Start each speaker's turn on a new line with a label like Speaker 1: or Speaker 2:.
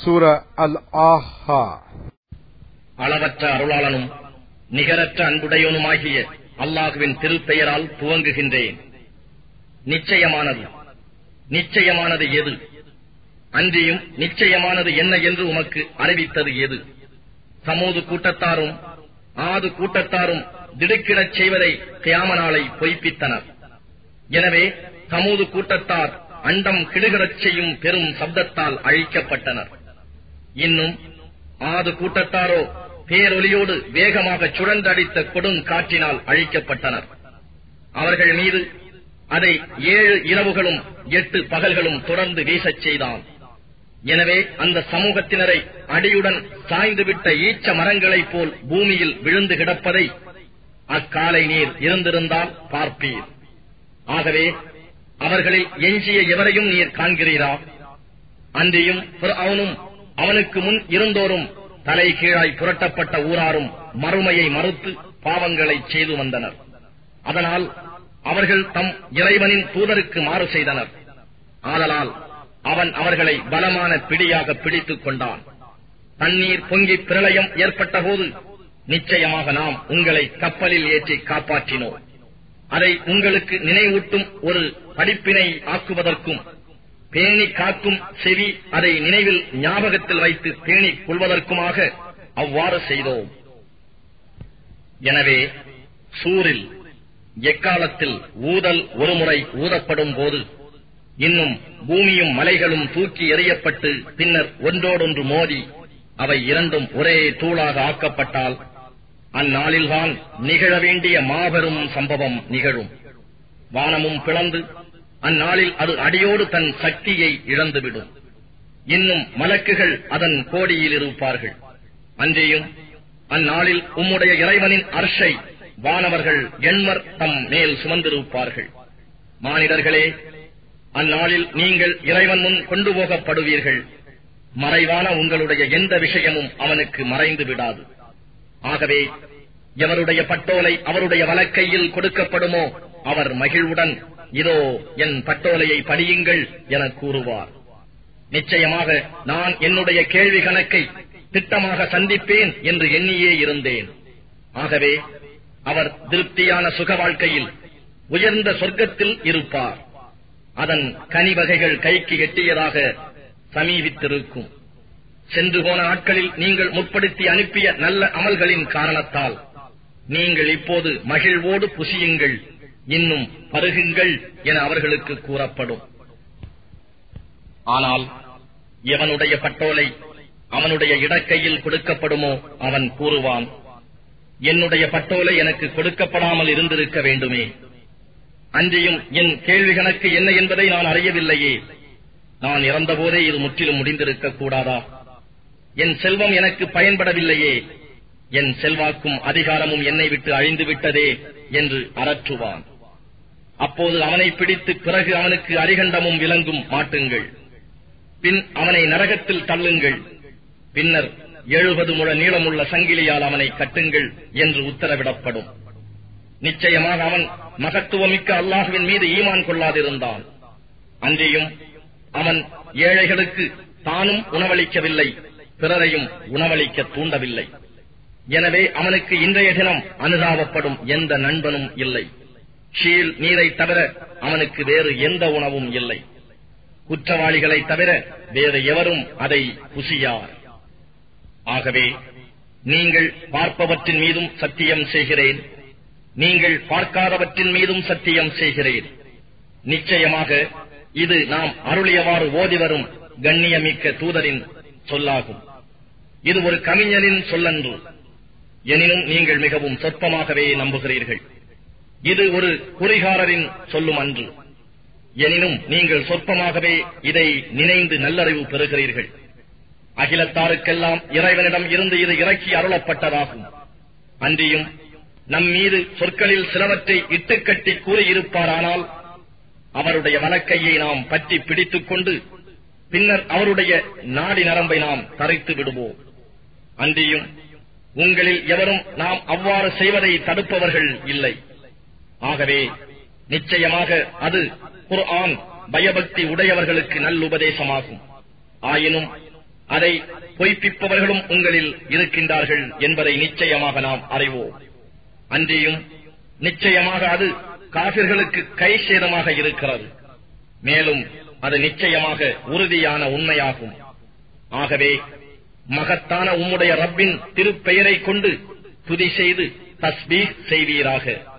Speaker 1: சூரா அல்-ஆஹா.
Speaker 2: அளவற்ற அருளாளனும் நிகரற்ற அன்புடையவனுமாகிய அல்லாஹுவின் திருப்பெயரால் துவங்குகின்றேன். நிச்சயமானது எது? அன்றியும் நிச்சயமானது என்ன என்று உமக்கு அறிவித்தது எது? சமூது கூட்டத்தாரும் ஆது கூட்டத்தாரும் திடுக்கிடச் செய்வதை கியாம நாளை பொய்ப்பித்தனர். எனவே சமூது கூட்டத்தார் அண்டம் கிடுகிடச் செய்யும் பெரும் சப்தத்தால் அழிக்கப்பட்டனர். இன்னும் ஆது கூட்டத்தாரோ பேரொலியோடு வேகமாக சுழன்றடித்த கொடுங்காற்றினால் அழிக்கப்பட்டனர். அவர்கள் மீது அதை 7 இரவுகளும் 8 பகல்களும் தொடர்ந்து வீசச் செய்தான். எனவே அந்த சமூகத்தினரை அடியுடன் சாய்ந்துவிட்ட ஈச்ச மரங்களைப் போல் பூமியில் விழுந்து கிடப்பதை அக்காலை நீர் இருந்திருந்தால் பார்ப்பீர். ஆகவே அவர்களில் எஞ்சிய எவரையும் நீர் காண்கிறீரா? அன்றியும் அவனும் அவனுக்கு முன் இருந்தோரும் தலை கீழாய் புரட்டப்பட்ட ஊராரும் மறுமையை மறுத்து பாவங்களை செய்து வந்தனர். அதனால் அவர்கள் தம் இறைவனின் தூதருக்கு மாறு செய்தனர். ஆதலால் அவன் அவர்களை பலமான பிடியாக பிடித்துக் கொண்டான். தண்ணீர் பொங்கி பிரளயம் ஏற்பட்ட போது நிச்சயமாக நாம் உங்களை கப்பலில் ஏற்றி காப்பாற்றினோம். அதை உங்களுக்கு நினைவூட்டும் ஒரு படிப்பினை ஆக்குவதற்கும் பேணி காக்கும் செவி அதை நினைவில் ஞாபகத்தில் வைத்து பேணிக் கொள்வதற்குமாக அவ்வாறு செய்தோம். எனவே சூரில் எக்காலத்தில் ஊதல் ஒருமுறை ஊதப்படும் போது இன்னும் பூமியும் மலைகளும் தூக்கி எறியப்பட்டு பின்னர் ஒன்றோடொன்று மோதி அவை இரண்டும் ஒரே தூளாக ஆக்கப்பட்டால் அந்நாளில்தான் நிகழ வேண்டிய மாபெரும் சம்பவம் நிகழும். வானமும் பிளந்து அந்நாளில் அது அடியோடு தன் சக்தியை இழந்துவிடும். இன்னும் மலக்குகள் அதன் கோடியில் இருப்பார்கள். அன்றையும் அந்நாளில் உம்முடைய இறைவனின் அர்ஷை வானவர்கள் எண்மர் தம் மேல் சுமந்திருப்பார்கள். மானிடர்களே, அந்நாளில் நீங்கள் இறைவன் முன் கொண்டு போகப்படுவீர்கள். மறைவான உங்களுடைய எந்த விஷயமும் அவனுக்கு மறைந்து விடாது. ஆகவே எவருடைய பட்டோலை அவருடைய வலக்கையில் கொடுக்கப்படுமோ அவர் மகிழ்வுடன் இதோ என் பட்டோலையை படியுங்கள் என கூறுவார். நிச்சயமாக நான் என்னுடைய கேள்வி கணக்கை திட்டமாக சந்திப்பேன் என்று எண்ணியே இருந்தேன். ஆகவே அவர் திருப்தியான சுக வாழ்க்கையில் உயர்ந்த சொர்க்கத்தில் இருப்பார். அதன் கனி வகைகள் கைக்கு எட்டியதாக சமீபித்திருக்கும். சென்று போன நாட்களில் நீங்கள் முற்படுத்தி அனுப்பிய நல்ல அமல்களின் காரணத்தால் நீங்கள் இப்போது மகிழ்வோடு புசியுங்கள், இன்னும் பருகுங்கள் என அவர்களுக்கு கூறப்படும். ஆனால் எவனுடைய பட்டோலை அவனுடைய இடக்கையில் கொடுக்கப்படுமோ அவன் கூறுவான், என்னுடைய பட்டோலை எனக்கு கொடுக்கப்படாமல் இருந்திருக்க வேண்டுமே. அன்றியும் என் கேள்வி கணக்கு என்ன என்பதை நான் அறியவில்லையே. நான் இறந்தபோதே இது முற்றிலும் முடிந்திருக்க கூடாதா? என் செல்வம் எனக்கு பயன்படவில்லையே. என் செல்வாக்கும் அதிகாரமும் என்னை விட்டு அழிந்து விட்டதே என்று அரற்றுவான். அப்போது அவனை பிடித்து பிறகு அவனுக்கு அரிகண்டமும் விலங்கும் மாட்டுங்கள். பின் அவனை நரகத்தில் தள்ளுங்கள். பின்னர் 70 முழ நீளமுள்ள சங்கிலியால் அவனை கட்டுங்கள் என்று உத்தரவிடப்படும். நிச்சயமாக அவன் மகத்துவமிக்க அல்லாஹ்வின் மீது ஈமான் கொள்ளாதிருந்தான். அன்றியும் அவன் ஏழைகளுக்கு தானும் உணவளிக்கவில்லை, பிறரையும் உணவளிக்க தூண்டவில்லை. எனவே அவனுக்கு இன்றைய தினம் அனுதாபப்படும் எந்த நண்பனும் இல்லை. ஷீல் நீரை தவிர அவனுக்கு வேறு எந்த உணவும் இல்லை. குற்றவாளிகளை தவிர வேறு எவரும் அதை புசியார். ஆகவே நீங்கள் பார்ப்பவற்றின் மீதும் சத்தியம் செய்கிறேன், நீங்கள் பார்க்காதவற்றின் மீதும் சத்தியம் செய்கிறேன். நிச்சயமாக இது நாம் அருளியவாறு ஓதி வரும் கண்ணியமிக்க தூதரின் சொல்லாகும். இது ஒரு கவிஞனின் சொல்லன்று. எனினும் நீங்கள் மிகவும் சொற்பமாகவே நம்புகிறீர்கள். இது ஒரு குறிகாரரின் சொல்லும் அன்று. எனினும் நீங்கள் சொற்பமாகவே இதை நினைந்து நல்லறிவு பெறுகிறீர்கள். அகிலத்தாருக்கெல்லாம் இறைவனிடம் இருந்து இது இறக்கி அருளப்பட்டதாகும். அன்றியும் நம் மீது சொற்களில் சிலவற்றை இட்டுக்கட்டி கூறியிருப்பாரானால் அவருடைய வலக்கையை நாம் பற்றி பிடித்துக் கொண்டு பின்னர் அவருடைய நாடி நரம்பை நாம் தரைத்து விடுவோம். அன்றியும் உங்களில் எவரும் நாம் அவ்வாறு செய்வதை தடுப்பவர்கள் இல்லை. ஆகவே நிச்சயமாக அது குர்ஆன் பயபக்தி உடையவர்களுக்கு நல்லுபதேசமாகும். ஆயினும் அதை பொய்ப்பிப்பவர்களும் உங்களில் இருக்கின்றார்கள் என்பதை நிச்சயமாக நாம் அறிவோம். அன்றியும் நிச்சயமாக அது காபிர்களுக்கு கை சேதமாக இருக்கிறது. மேலும் அது நிச்சயமாக உறுதியான உண்மையாகும். ஆகவே மகத்தான உம்முடைய ரப்பின் திருப்பெயரை கொண்டு துதி செய்து தஸ்பீஹ் செய்வீராக.